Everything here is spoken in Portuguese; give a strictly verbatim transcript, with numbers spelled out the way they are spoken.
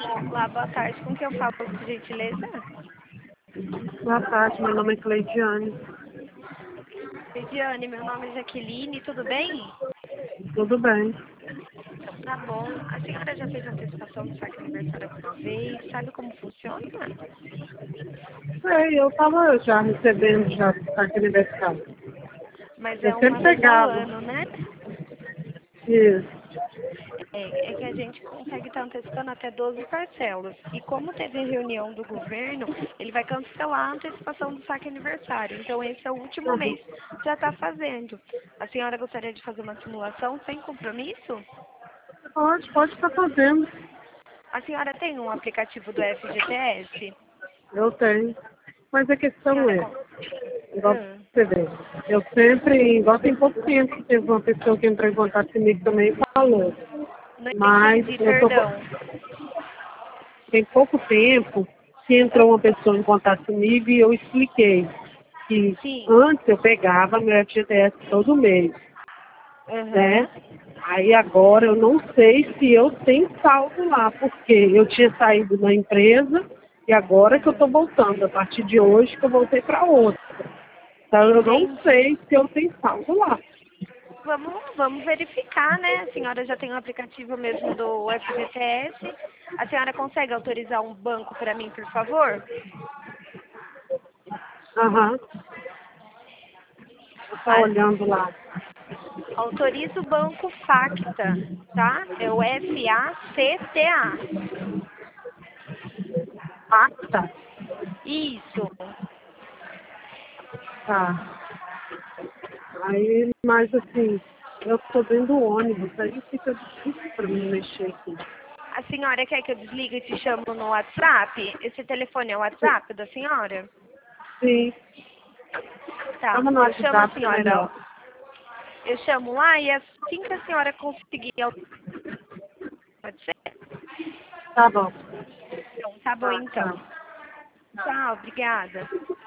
Olá, boa tarde. Com quem eu falo, por gentileza? Boa tarde, meu nome é Cleidiane. Lidiane, meu nome é Jaqueline, tudo bem? Tudo bem? Então, tá bom. A senhora já fez antecipação do saque aniversário alguma vez? Sabe como funciona? Sei, eu estava já recebendo já carta aniversário. Mas Eu é uma sempre vez ao pegava. ano, né? Isso. É, é que a gente consegue estar antecipando até doze parcelas. E como teve reunião do governo, ele vai cancelar a antecipação do saque aniversário. Então, esse é o último Uhum. mês que já está fazendo. A senhora gostaria de fazer uma simulação sem compromisso? Pode, pode estar fazendo. A senhora tem um aplicativo do F G T S? Eu tenho. Mas a A questão senhora é, com... igual Ah, você vê, eu sempre, igual tem pouco tempo, teve uma pessoa que entrou em contato comigo também e falou. não Mas entendi, eu tô, perdão. tem pouco tempo que Ah, entrou uma pessoa em contato comigo e eu expliquei que sim. antes eu pegava meu F G T S todo mês, né? Aham. Aí agora eu não sei se eu tenho saldo lá, porque eu tinha saído da empresa e agora que eu estou Aham. voltando, a partir de hoje que eu voltei para outra. Então eu não Entendi. sei se eu tenho saldo lá. Vamos, vamos verificar, né? A senhora já tem um aplicativo mesmo do F G T S. A senhora consegue autorizar um banco para mim, por favor? Aham, eu estou A- olhando lá. Autoriza o banco Facta, tá? É o F A C T A. Pacta? Isso. Tá. Aí, mas assim, eu estou dentro do ônibus, aí fica difícil para mim mexer aqui. A senhora quer que eu desligue e te chamo no WhatsApp? Esse telefone é o WhatsApp da senhora? Sim, Tá. chama no Eu chamo a WhatsApp que é senhora. melhor. Eu chamo lá e assim que a senhora conseguir, pode ser? Tá bom. Então, tá bom Tá, então. tchau. Tchau, obrigada.